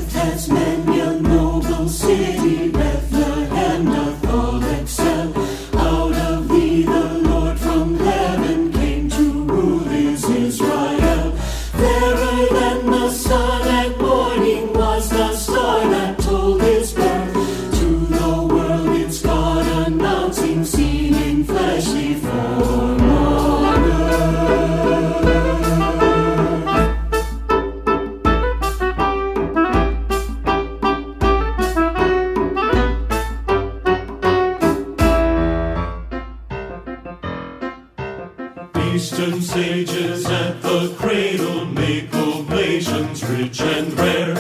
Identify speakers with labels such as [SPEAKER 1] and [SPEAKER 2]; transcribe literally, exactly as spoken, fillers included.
[SPEAKER 1] earth has many a noble city. Bethlehem doth all excel. Out of thee the Lord from heaven came to rule his Israel. Fairer than the sun at morning was the star that told his birth. To the world its God announcing, seen in fleshly form on earth. Eastern sages at the cradle make oblations rich and rare.